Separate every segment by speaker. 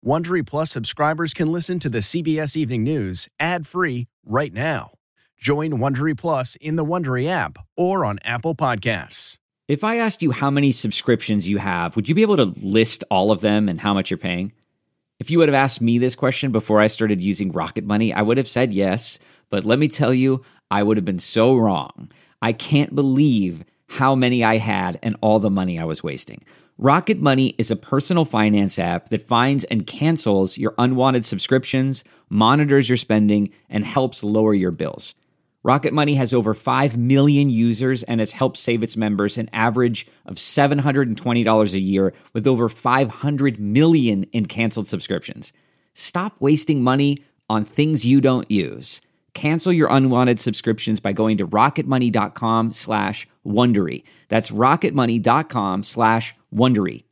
Speaker 1: Wondery Plus subscribers can listen to the CBS Evening News ad-free right now. Join Wondery Plus in the Wondery app or on Apple Podcasts.
Speaker 2: If I asked you how many subscriptions you have, would you be able to list all of them and how much you're paying? If you would have asked me this question before I started using Rocket Money, I would have said yes, but let me tell you, I would have been so wrong. I can't believe how many I had and all the money I was wasting. Rocket Money is a personal finance app that finds and cancels your unwanted subscriptions, monitors your spending, and helps lower your bills. Rocket Money has over 5 million users and has helped save its members an average of $720 a year with over 500 million in canceled subscriptions. Stop wasting money on things you don't use. Cancel your unwanted subscriptions by going to rocketmoney.com/Wondery. That's rocketmoney.com/Wondery.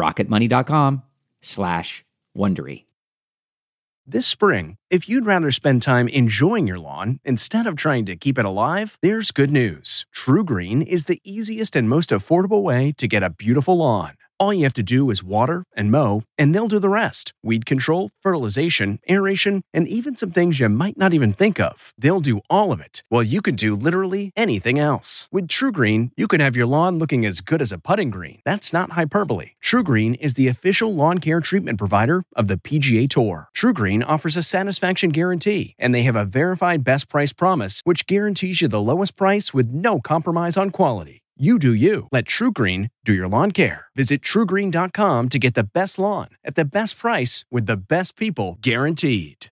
Speaker 2: rocketmoney.com/Wondery.
Speaker 1: This spring, if you'd rather spend time enjoying your lawn instead of trying to keep it alive, there's good news. True Green is the easiest and most affordable way to get a beautiful lawn. All you have to do is water and mow, and they'll do the rest. Weed control, fertilization, aeration, and even some things you might not even think of. They'll do all of it, while you can do literally anything else. With True Green, you can have your lawn looking as good as a putting green. That's not hyperbole. True Green is the official lawn care treatment provider of the PGA Tour. True Green offers a satisfaction guarantee, and they have a verified best price promise, which guarantees you the lowest price with no compromise on quality. You do you. Let True Green do your lawn care. Visit TrueGreen.com to get the best lawn at the best price with the best people guaranteed.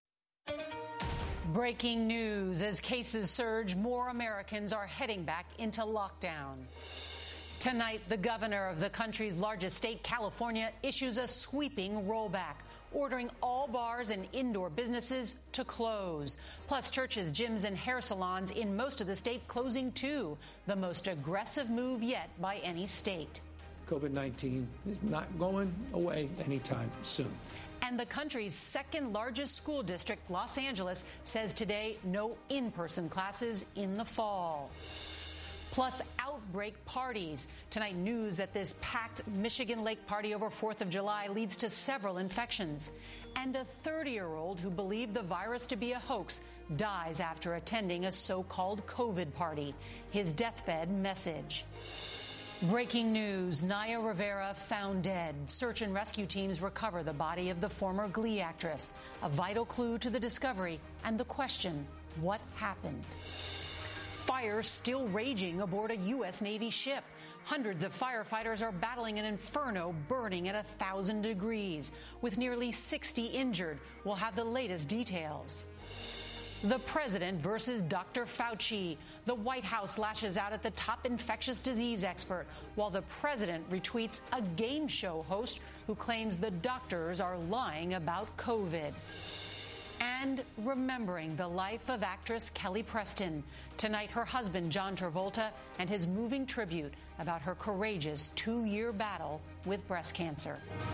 Speaker 3: Breaking news. As cases surge, more Americans are heading back into lockdown. Tonight, the governor of the country's largest state, California, issues a sweeping rollback, ordering all bars and indoor businesses to close. Plus, churches, gyms, and hair salons in most of the state closing too. The most aggressive move yet by any state.
Speaker 4: COVID-19 is not going away anytime soon.
Speaker 3: And the country's second largest school district, Los Angeles, says today no in-person classes in the fall. Plus, outbreak parties. Tonight, news that this packed Michigan Lake party over 4th of July leads to several infections. And a 30-year-old who believed the virus to be a hoax dies after attending a so-called COVID party. His deathbed message. Breaking news. Naya Rivera found dead. Search and rescue teams recover the body of the former Glee actress. A vital clue to the discovery and the question, what happened? Fire still raging aboard a U.S. Navy ship. Hundreds of firefighters are battling an inferno burning at 1,000 degrees. With nearly 60 injured, we'll have the latest details. The president versus Dr. Fauci. The White House lashes out at the top infectious disease expert, while the president retweets a game show host who claims the doctors are lying about COVID. And remembering the life of actress Kelly Preston. Tonight, her husband, John Travolta, and his moving tribute about her courageous 2-year battle with breast cancer.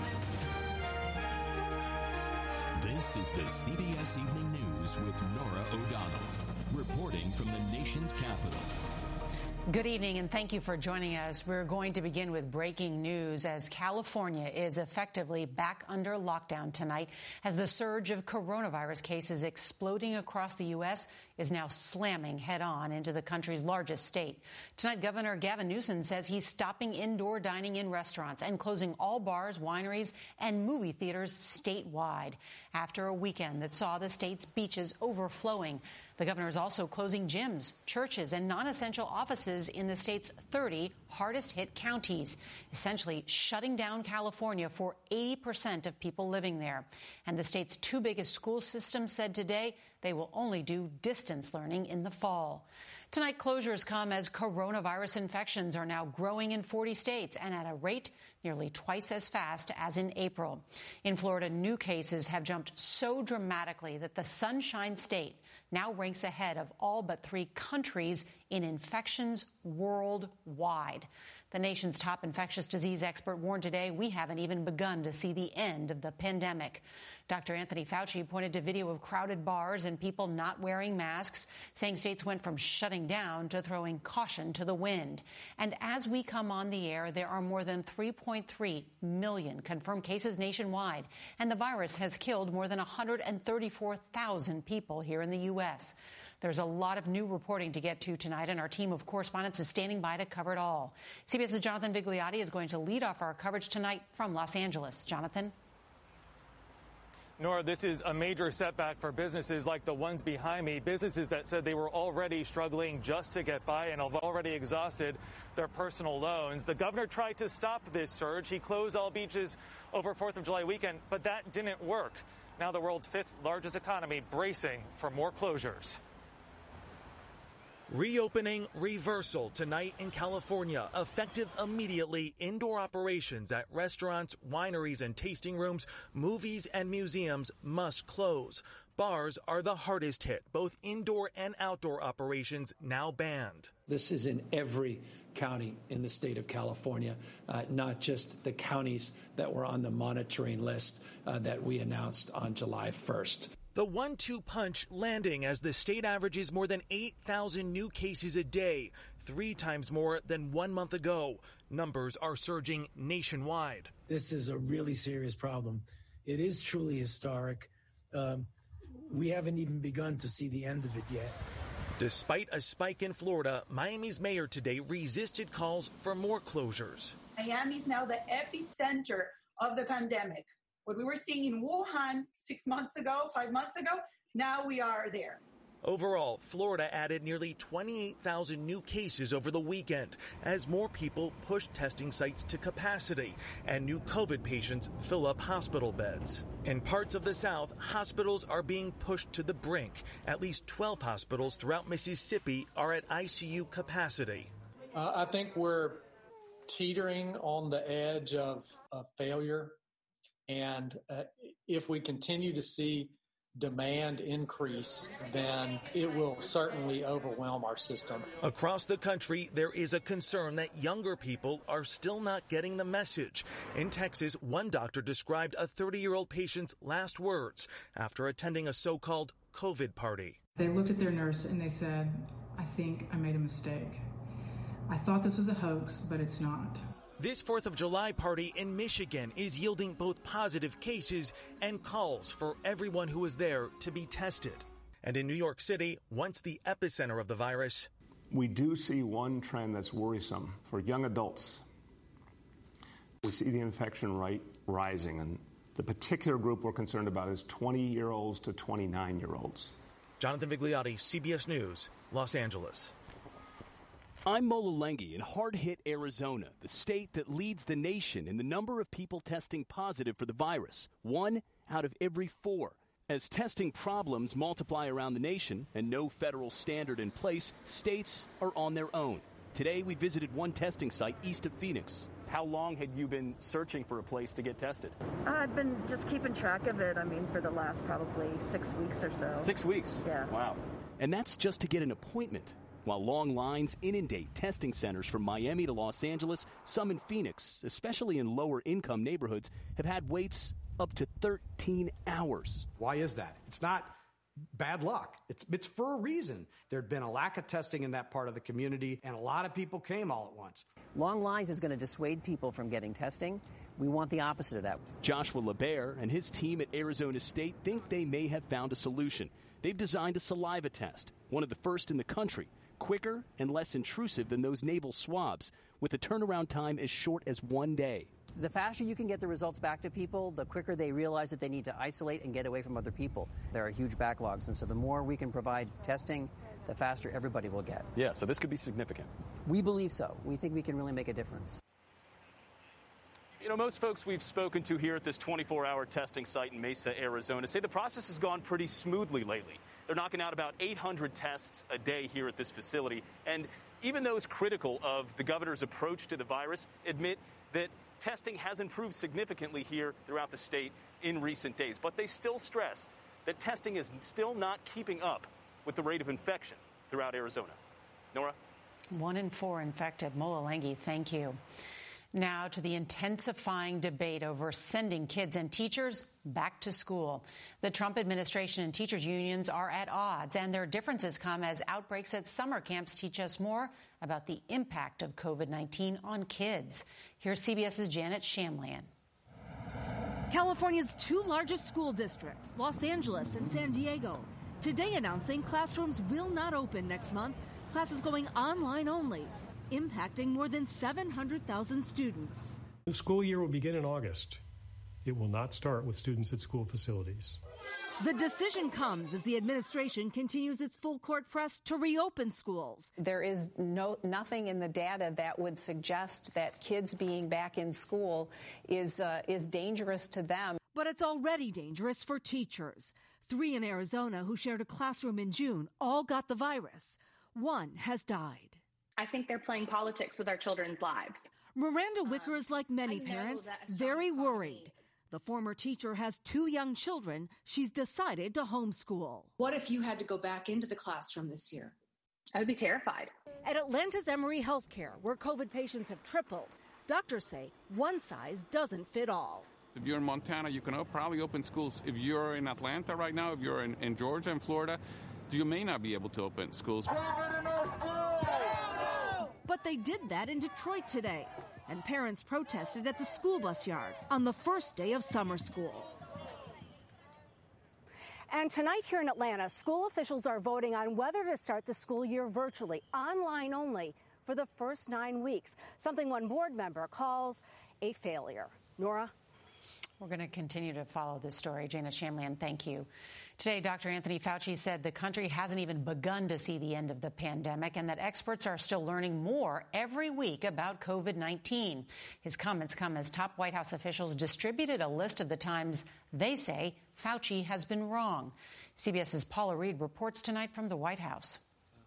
Speaker 5: This is the CBS Evening News with Norah O'Donnell, reporting from the nation's capital.
Speaker 3: Good evening, and thank you for joining us. We're going to begin with breaking news as California is effectively back under lockdown tonight as the surge of coronavirus cases exploding across the U.S. is now slamming head-on into the country's largest state. Tonight, Governor Gavin Newsom says he's stopping indoor dining in restaurants and closing all bars, wineries, and movie theaters statewide after a weekend that saw the state's beaches overflowing. The governor is also closing gyms, churches, and non-essential offices in the state's 30 hardest-hit counties, essentially shutting down California for 80% of people living there. And the state's 2 biggest school systems said today they will only do distance learning in the fall. Tonight, closures come as coronavirus infections are now growing in 40 states and at a rate nearly twice as fast as in April. In Florida, new cases have jumped so dramatically that the Sunshine State now ranks ahead of all but 3 countries in infections worldwide. The nation's top infectious disease expert warned today we haven't even begun to see the end of the pandemic. Dr. Anthony Fauci pointed to video of crowded bars and people not wearing masks, saying states went from shutting down to throwing caution to the wind. And as we come on the air, there are more than 3.3 million confirmed cases nationwide, and the virus has killed more than 134,000 people here in the U.S. There's a lot of new reporting to get to tonight, and our team of correspondents is standing by to cover it all. CBS's Jonathan Vigliotti is going to lead off our coverage tonight from Los Angeles. Jonathan?
Speaker 6: Nora, this is a major setback for businesses like the ones behind me, businesses that said they were already struggling just to get by and have already exhausted their personal loans. The governor tried to stop this surge. He closed all beaches over 4th of July weekend, but that didn't work. Now the world's 5th largest economy bracing for more closures.
Speaker 7: Reopening reversal tonight in California. Effective immediately, indoor operations at restaurants, wineries, and tasting rooms, movies, and museums must close. Bars are the hardest hit. Both indoor and outdoor operations now banned.
Speaker 4: This is in every county in the state of California, not just the counties that were on the monitoring list that we announced on July 1st.
Speaker 7: The 1-2 punch landing as the state averages more than 8,000 new cases a day, 3 times more than 1 month ago. Numbers are surging nationwide.
Speaker 8: This is a really serious problem. It is truly historic. We haven't even begun to see the end of it yet.
Speaker 7: Despite a spike in Florida, Miami's mayor today resisted calls for more closures.
Speaker 9: Miami is now the epicenter of the pandemic. What we were seeing in Wuhan 6 months ago, 5 months ago, now we are there.
Speaker 7: Overall, Florida added nearly 28,000 new cases over the weekend as more people pushed testing sites to capacity and new COVID patients fill up hospital beds. In parts of the South, hospitals are being pushed to the brink. At least 12 hospitals throughout Mississippi are at ICU capacity.
Speaker 10: I think we're teetering on the edge of failure. And if we continue to see demand increase, then it will certainly overwhelm our system.
Speaker 7: Across the country, there is a concern that younger people are still not getting the message. In Texas, one doctor described a 30-year-old patient's last words after attending a so-called COVID party.
Speaker 11: They looked at their nurse and they said, "I think I made a mistake. I thought this was a hoax, but it's not."
Speaker 7: This 4th of July party in Michigan is yielding both positive cases and calls for everyone who is there to be tested. And in New York City, once the epicenter of the virus,
Speaker 12: we do see one trend that's worrisome for young adults. We see the infection rate rising, and the particular group we're concerned about is 20-year-olds to 29-year-olds.
Speaker 7: Jonathan Vigliotti, CBS News, Los Angeles.
Speaker 13: I'm Mola Lenghi in hard-hit Arizona, the state that leads the nation in the number of people testing positive for the virus, 1 out of every 4. As testing problems multiply around the nation and no federal standard in place, states are on their own. Today, we visited one testing site east of Phoenix.
Speaker 14: How long had you been searching for a place to get tested?
Speaker 15: I've been just keeping track of it, for the last probably 6 weeks or so.
Speaker 14: 6 weeks?
Speaker 15: Yeah.
Speaker 14: Wow.
Speaker 13: And that's just to get an appointment. While long lines inundate testing centers from Miami to Los Angeles, some in Phoenix, especially in lower-income neighborhoods, have had waits up to 13 hours.
Speaker 16: Why is that? It's not bad luck. It's for a reason. There'd been a lack of testing in that part of the community, and a lot of people came all at once.
Speaker 17: Long lines is going to dissuade people from getting testing. We want the opposite of that.
Speaker 13: Joshua LeBaire and his team at Arizona State think they may have found a solution. They've designed a saliva test, one of the first in the country, quicker and less intrusive than those nasal swabs, with a turnaround time as short as 1 day.
Speaker 17: The faster you can get the results back to people, the quicker they realize that they need to isolate and get away from other people. There are huge backlogs, and so the more we can provide testing, the faster everybody will get.
Speaker 14: Yeah, so this could be significant.
Speaker 17: We believe so. We think we can really make a difference.
Speaker 14: Most folks we've spoken to here at this 24-hour testing site in Mesa, Arizona, say the process has gone pretty smoothly lately. They're knocking out about 800 tests a day here at this facility. And even those critical of the governor's approach to the virus admit that testing has improved significantly here throughout the state in recent days. But they still stress that testing is still not keeping up with the rate of infection throughout Arizona. Nora?
Speaker 3: 1 in 4 infected. Mola Lenghi, thank you. Now to the intensifying debate over sending kids and teachers back to school. The Trump administration and teachers unions are at odds, and their differences come as outbreaks at summer camps teach us more about the impact of COVID-19 on kids. Here's CBS's Janet Shamlian.
Speaker 18: California's two largest school districts, Los Angeles and San Diego, today announcing classrooms will not open next month, classes going online only, impacting more than 700,000 students.
Speaker 19: The school year will begin in August. It will not start with students at school facilities.
Speaker 18: The decision comes as the administration continues its full court press to reopen schools.
Speaker 20: There is nothing in the data that would suggest that kids being back in school is dangerous to them.
Speaker 18: But it's already dangerous for teachers. 3 in Arizona who shared a classroom in June all got the virus. 1 has died.
Speaker 21: I think they're playing politics with our children's lives.
Speaker 18: Miranda Wicker is like many parents, very worried. The former teacher has 2 young children she's decided to homeschool.
Speaker 22: What if you had to go back into the classroom this year?
Speaker 21: I would be terrified.
Speaker 18: At Atlanta's Emory Healthcare, where COVID patients have tripled, doctors say one size doesn't fit all.
Speaker 23: If you're in Montana, you can probably open schools. If you're in Atlanta right now, if you're in Georgia and Florida, you may not be able to open schools.
Speaker 18: But they did that in Detroit today, and parents protested at the school bus yard on the first day of summer school.
Speaker 24: And tonight here in Atlanta, school officials are voting on whether to start the school year virtually, online only, for the first 9 weeks, something one board member calls a failure. Nora?
Speaker 3: We're going to continue to follow this story. Jana Shamlian, thank you. Today, Dr. Anthony Fauci said the country hasn't even begun to see the end of the pandemic and that experts are still learning more every week about COVID-19. His comments come as top White House officials distributed a list of the times they say Fauci has been wrong. CBS's Paula Reed reports tonight from the White House.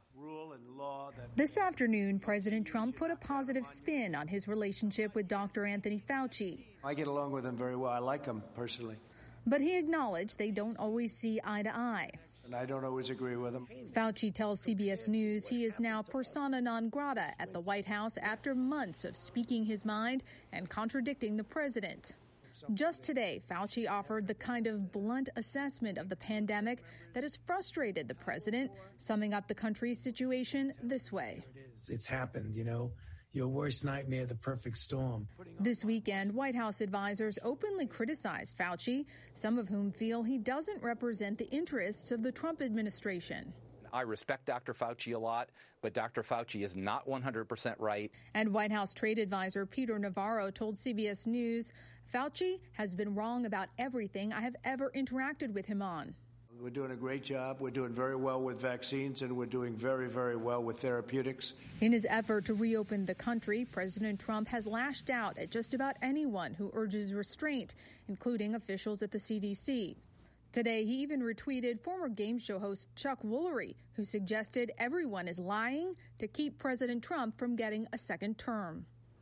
Speaker 25: This afternoon, President Trump put a positive spin on his relationship with Dr. Anthony Fauci.
Speaker 26: I get along with him very well. I like him personally.
Speaker 25: But he acknowledged they don't always see eye to eye.
Speaker 26: And I don't always agree with him.
Speaker 25: Fauci tells CBS News he is now persona non grata at the White House after months of speaking his mind and contradicting the president. Just today, Fauci offered the kind of blunt assessment of the pandemic that has frustrated the president, summing up the country's situation this way.
Speaker 8: It's happened, your worst nightmare, the perfect storm.
Speaker 25: This weekend, White House advisors openly criticized Fauci, some of whom feel he doesn't represent the interests of the Trump administration.
Speaker 27: I respect Dr. Fauci a lot, but Dr. Fauci is not 100% right.
Speaker 25: And White House trade advisor Peter Navarro told CBS News, Fauci has been wrong about everything I have ever interacted with him on.
Speaker 26: We're doing a great job. We're doing very well with vaccines, and we're doing very, very well with therapeutics.
Speaker 25: In his effort to reopen the country, President Trump has lashed out at just about anyone who urges restraint, including officials at the CDC. Today, he even retweeted former game show host Chuck Woolery, who suggested everyone is lying to keep President Trump from getting a second term.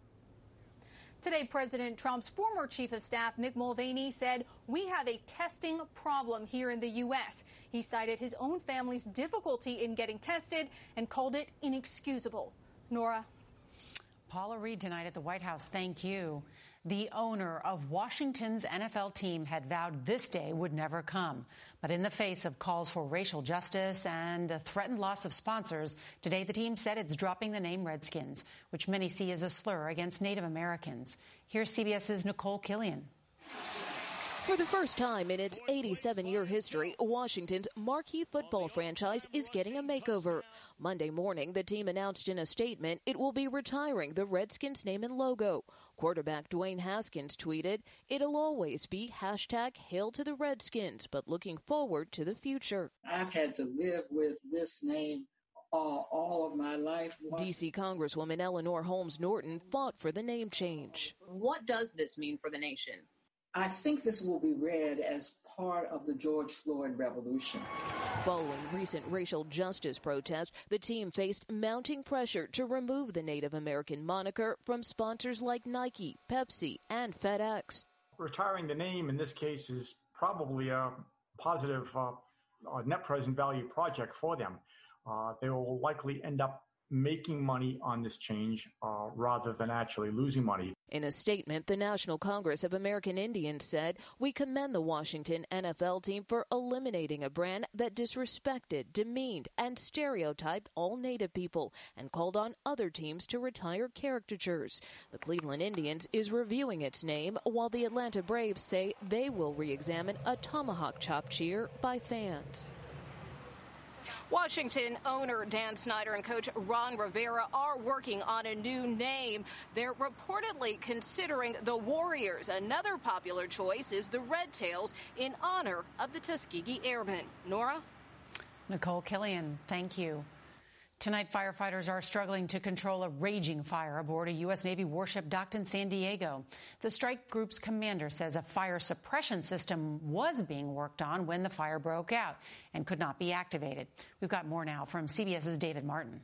Speaker 28: Today, President Trump's former chief of staff, Mick Mulvaney, said, "We have a testing problem here in the U.S." He cited his own family's difficulty in getting tested and called it inexcusable. Nora?
Speaker 3: Paula Reed tonight at the White House. Thank you. The owner of Washington's NFL team had vowed this day would never come. But in the face of calls for racial justice and a threatened loss of sponsors, today the team said it's dropping the name Redskins, which many see as a slur against Native Americans. Here's CBS's Nicole Killian.
Speaker 29: For the first time in its 87-year history, Washington's marquee football franchise is getting a makeover. Monday morning, the team announced in a statement it will be retiring the Redskins name and logo. Quarterback Dwayne Haskins tweeted, "It'll always be #Hail to the Redskins, but looking forward to the future."
Speaker 30: I've had to live with this name all of my life.
Speaker 29: D.C. Congresswoman Eleanor Holmes Norton fought for the name change.
Speaker 31: What does this mean for the nation?
Speaker 30: I think this will be read as part of the George Floyd revolution.
Speaker 29: Following recent racial justice protests, the team faced mounting pressure to remove the Native American moniker from sponsors like Nike, Pepsi, and FedEx.
Speaker 32: Retiring the name in this case is probably a positive net present value project for them. They will likely end up making money on this change rather than actually losing money.
Speaker 29: In a statement, the National Congress of American Indians said, "We commend the Washington NFL team for eliminating a brand that disrespected, demeaned, and stereotyped all Native people and called on other teams to retire caricatures." The Cleveland Indians is reviewing its name, while the Atlanta Braves say they will re-examine a tomahawk chop cheer by fans.
Speaker 1: Washington owner Dan Snyder and coach Ron Rivera are working on a new name. They're reportedly considering the Warriors. Another popular choice is the Red Tails in honor of the Tuskegee Airmen. Nora?
Speaker 3: Nicole Killian, thank you. Tonight, firefighters are struggling to control a raging fire aboard a U.S. Navy warship docked in San Diego. The strike group's commander says a fire suppression system was being worked on when the fire broke out and could not be activated. We've got more now from CBS's David Martin.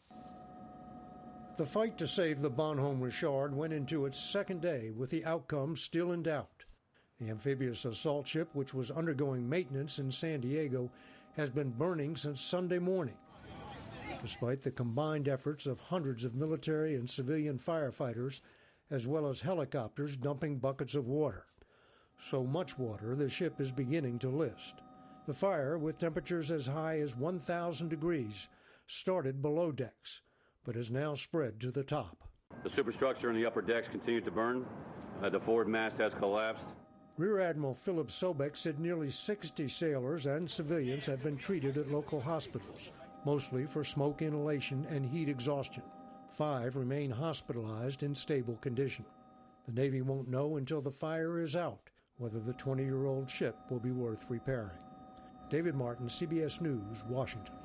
Speaker 2: The fight to save the Bonhomme Richard went into its second day with the outcome still in doubt. The amphibious assault ship, which was undergoing maintenance in San Diego, has been burning since Sunday morning. Despite the combined efforts of hundreds of military and civilian firefighters, as well as helicopters dumping buckets of water. So much water, the ship is beginning to list. The fire, with temperatures as high as 1,000 degrees, started below decks, but has now spread to the top.
Speaker 4: The superstructure in the upper decks continued to burn. The forward mast has collapsed.
Speaker 2: Rear Admiral Philip Sobek said nearly 60 sailors and civilians have been treated at local hospitals, mostly for smoke inhalation and heat exhaustion. 5 remain hospitalized in stable condition. The Navy won't know until the fire is out whether the 20-year-old ship will be worth repairing. David Martin, CBS News, Washington.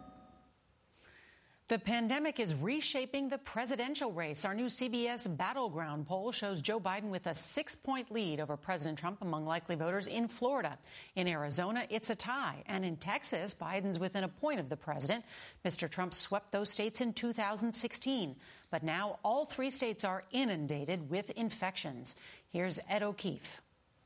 Speaker 3: The pandemic is reshaping the presidential race. Our new CBS Battleground poll shows Joe Biden with a 6-point lead over President Trump among likely voters in Florida. In Arizona, it's a tie. And in Texas, Biden's within a point of the president. Mr. Trump swept those states in 2016. But now all 3 states are inundated with infections. Here's Ed O'Keefe.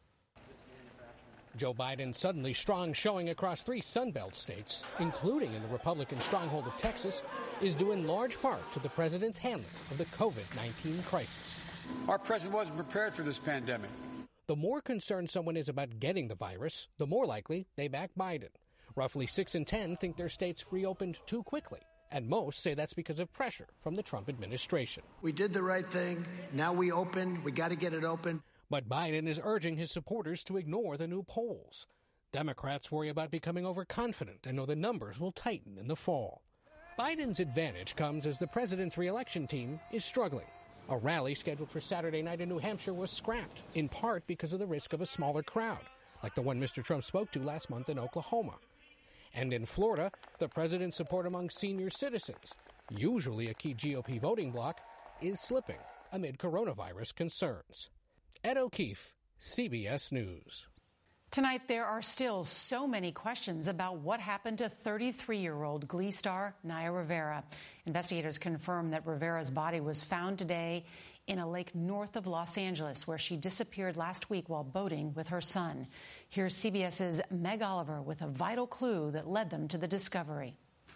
Speaker 5: Joe Biden suddenly strong showing across 3 Sunbelt states, including in the Republican stronghold of Texas, is due in large part to the president's handling of the COVID-19 crisis.
Speaker 6: Our president wasn't prepared for this pandemic.
Speaker 5: The more concerned someone is about getting the virus, the more likely they back Biden. Roughly 6 in 10 think their states reopened too quickly, and most say that's because of pressure from the Trump administration.
Speaker 26: We did the right thing. Now we opened. We got to get it open.
Speaker 5: But Biden is urging his supporters to ignore the new polls. Democrats worry about becoming overconfident and know the numbers will tighten in the fall. Biden's advantage comes as the president's reelection team is struggling. A rally scheduled for Saturday night in New Hampshire was scrapped, in part because of the risk of a smaller crowd, like the one Mr. Trump spoke to last month in Oklahoma. And in Florida, the president's support among senior citizens, usually a key GOP voting bloc, is slipping amid coronavirus concerns. Ed O'Keefe, CBS News.
Speaker 3: Tonight, there are still so many questions about what happened to 33-year-old Glee star Naya Rivera. Investigators confirm that Rivera's body was found today in a lake north of Los Angeles, where she disappeared last week while boating with her son. Here's CBS's Meg Oliver with a vital clue that led them to the discovery.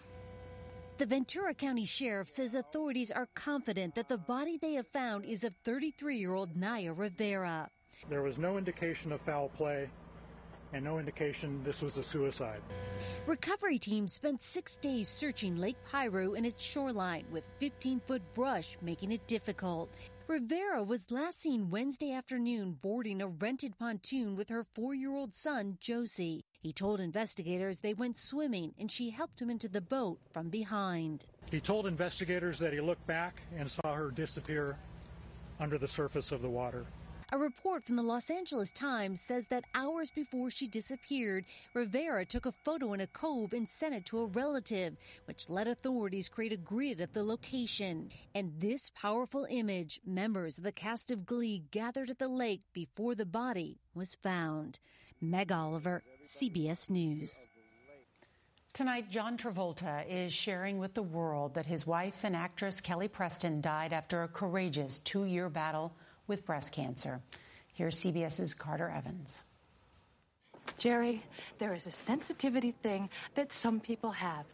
Speaker 7: The Ventura County Sheriff says authorities are confident that the body they have found is of 33-year-old Naya Rivera.
Speaker 9: There was no indication of foul play and no indication this was a suicide.
Speaker 7: Recovery teams spent 6 days searching Lake Piru and its shoreline with 15-foot brush making it difficult. Rivera was last seen Wednesday afternoon boarding a rented pontoon with her 4-year-old son, Josie. He told investigators they went swimming and she helped him into the boat from behind.
Speaker 9: He told investigators that he looked back and saw her disappear under the surface of the water.
Speaker 7: A report from the Los Angeles Times says that hours before she disappeared, Rivera took a photo in a cove and sent it to a relative, which let authorities create a grid of the location. And this powerful image, members of the cast of Glee gathered at the lake before the body was found. Meg Oliver, CBS News.
Speaker 3: Tonight, John Travolta is sharing with the world that his wife and actress Kelly Preston died after a courageous 2-year battle with breast cancer. Here's CBS's Carter Evans.
Speaker 10: Jerry, there is a sensitivity thing that some people have.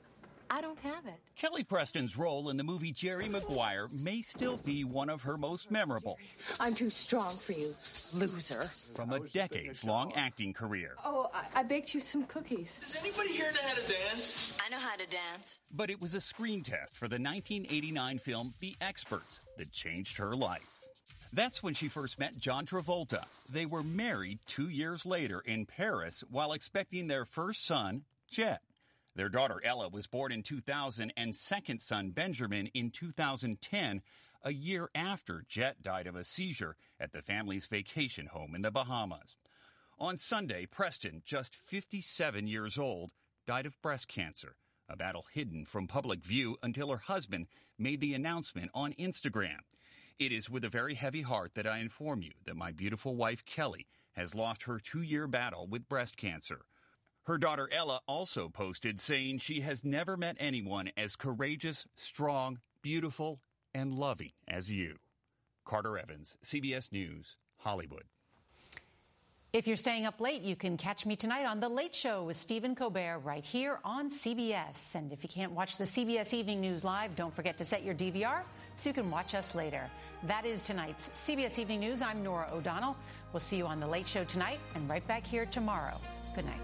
Speaker 10: I don't have it.
Speaker 11: Kelly Preston's role in the movie Jerry Maguire may still be one of her most memorable.
Speaker 10: I'm too strong for you, loser.
Speaker 11: From a decades-long acting career.
Speaker 10: Oh, I baked you some cookies.
Speaker 12: Does anybody here know how to dance?
Speaker 10: I know how to dance.
Speaker 11: But it was a screen test for the 1989 film The Experts that changed her life. That's when she first met John Travolta. They were married 2 years later in Paris while expecting their first son, Jet. Their daughter Ella was born in 2000 and second son Benjamin in 2010, a year after Jet died of a seizure at the family's vacation home in the Bahamas. On Sunday, Preston, just 57 years old, died of breast cancer, a battle hidden from public view until her husband made the announcement on Instagram. It is with a very heavy heart that I inform you that my beautiful wife Kelly has lost her 2-year battle with breast cancer. Her daughter Ella also posted saying she has never met anyone as courageous, strong, beautiful, and loving as you. Carter Evans, CBS News, Hollywood.
Speaker 3: If you're staying up late, you can catch me tonight on The Late Show with Stephen Colbert right here on CBS. And if you can't watch the CBS Evening News live, don't forget to set your DVR so you can watch us later. That is tonight's CBS Evening News. I'm Norah O'Donnell. We'll see you on The Late Show tonight and right back here tomorrow. Good night.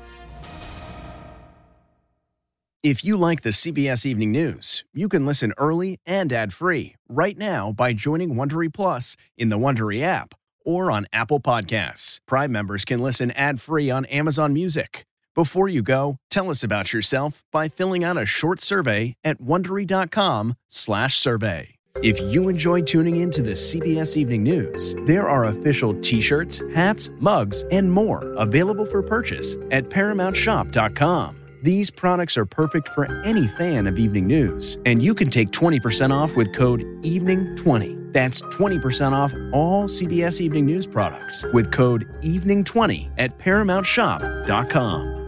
Speaker 13: If you like the CBS Evening News, you can listen early and ad-free right now by joining Wondery Plus in the Wondery app or on Apple Podcasts. Prime members can listen ad-free on Amazon Music. Before you go, tell us about yourself by filling out a short survey at Wondery.com/survey. If you enjoy tuning into the CBS Evening News, there are official t-shirts, hats, mugs, and more available for purchase at ParamountShop.com. These products are perfect for any fan of evening news, and you can take 20% off with code EVENING20. That's 20% off all CBS Evening News products with code EVENING20 at ParamountShop.com.